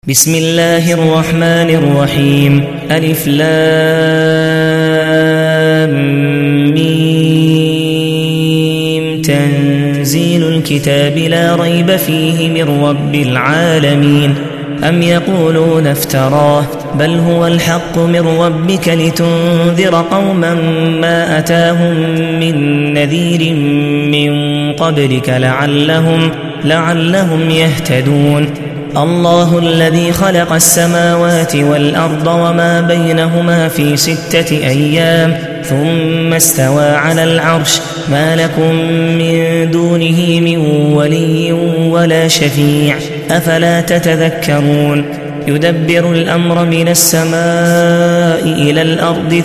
بسم الله الرحمن الرحيم ألف لام ميم تنزيل الكتاب لا ريب فيه من رب العالمين أم يقولون افتراه بل هو الحق من ربك لتنذر قوما ما أتاهم من نذير من قبلك لعلهم يهتدون الله الذي خلق السماوات والأرض وما بينهما في 6 أيام ثم استوى على العرش ما لكم من دونه من ولي ولا شفيع أفلا تتذكرون يدبر الأمر من السماء إلى الأرض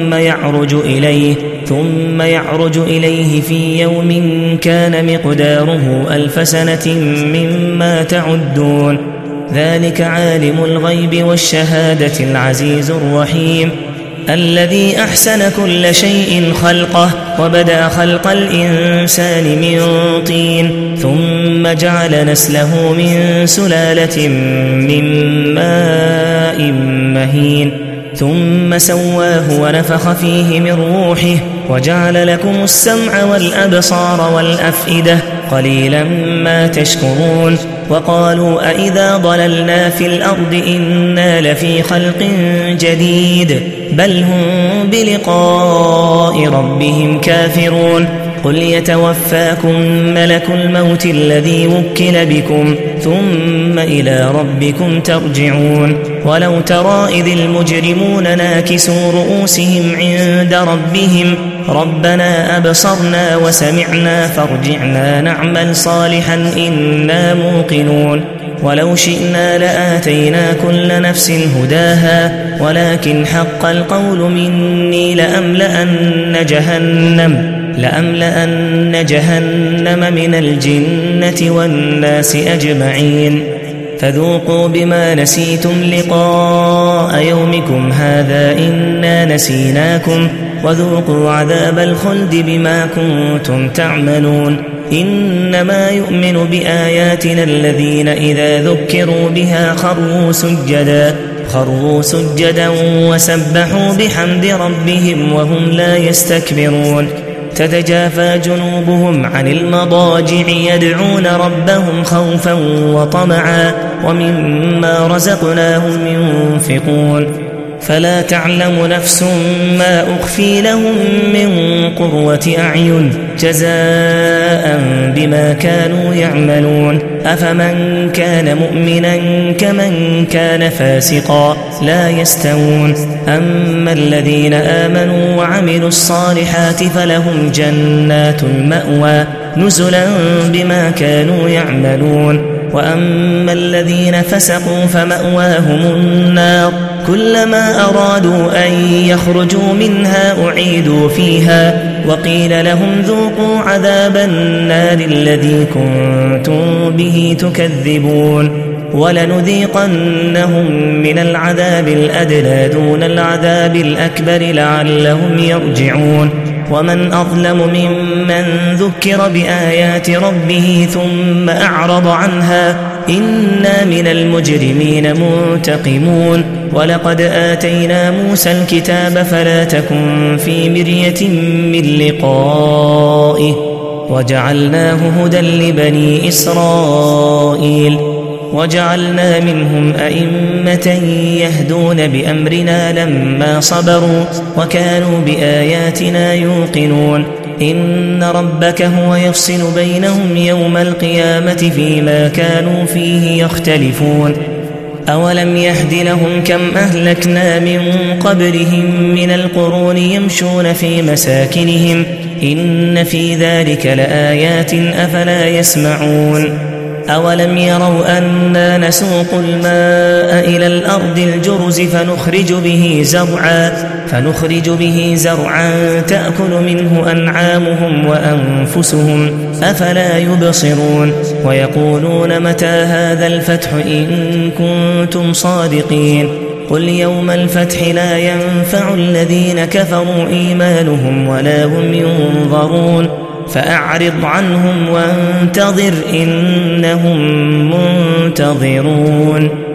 ثم يعرج إليه في يوم كان مقداره 1000 سنة مما تعدون ذلك عالم الغيب والشهادة العزيز الرحيم الذي أحسن كل شيء خلقه وبدأ خلق الإنسان من طين ثم جعل نسله من سلالة من ماء مهين ثم سواه ونفخ فيه من روحه وجعل لكم السمع والأبصار والأفئدة قليلا ما تشكرون وقالوا أئذا ضللنا في الأرض إنا لفي خلق جديد بل هم بلقاء ربهم كافرون قل يتوفاكم ملك الموت الذي وكل بكم ثم إلى ربكم ترجعون ولو ترى إذ المجرمون ناكسوا رؤوسهم عند ربهم ربنا أبصرنا وسمعنا فارجعنا نعمل صالحا إنا موقنون ولو شئنا لآتينا كل نفس هداها ولكن حق القول مني لأملأن جهنم من الجنة والناس أجمعين فذوقوا بما نسيتم لقاء يومكم هذا إنا نسيناكم وذوقوا عذاب الخلد بما كنتم تعملون إنما يؤمن بآياتنا الذين إذا ذكروا بها خروا سجدا وسبحوا بحمد ربهم وهم لا يستكبرون تتجافى جنوبهم عن المضاجع يدعون ربهم خوفا وطمعا ومما رزقناهم ينفقون فلا تعلم نفس ما أخفي لهم من قرة أعين جزاء بما كانوا يعملون أفمن كان مؤمنا كمن كان فاسقا لا يستوون أما الذين آمنوا وعملوا الصالحات فلهم جنات المأوى نزلا بما كانوا يعملون وأما الذين فسقوا فمأواهم النار كلما أرادوا أن يخرجوا منها أعيدوا فيها وقيل لهم ذوقوا عذاب النار الذي كنتم به تكذبون ولنذيقنهم من العذاب الأدنى دون العذاب الأكبر لعلهم يرجعون ومن أظلم ممن ذكر بآيات ربه ثم أعرض عنها إنا من المجرمين منتقمون ولقد آتينا موسى الكتاب فلا تكن في مرية من لقائه وجعلناه هدى لبني إسرائيل وجعلنا منهم أئمة يهدون بأمرنا لما صبروا وكانوا بآياتنا يوقنون إن ربك هو يفصل بينهم يوم القيامة فيما كانوا فيه يختلفون أولم يهد لهم كم أهلكنا من قبلهم من القرون يمشون في مساكنهم إن في ذلك لآيات أفلا يسمعون أولم يروا أنا نسوق الماء إلى الأرض الجرز فنخرج به زرعا تأكل منه أنعامهم وأنفسهم أفلا يبصرون ويقولون متى هذا الفتح إن كنتم صادقين قل يوم الفتح لا ينفع الذين كفروا إيمانهم ولا هم ينظرون فأعرض عنهم وانتظر إنهم منتظرون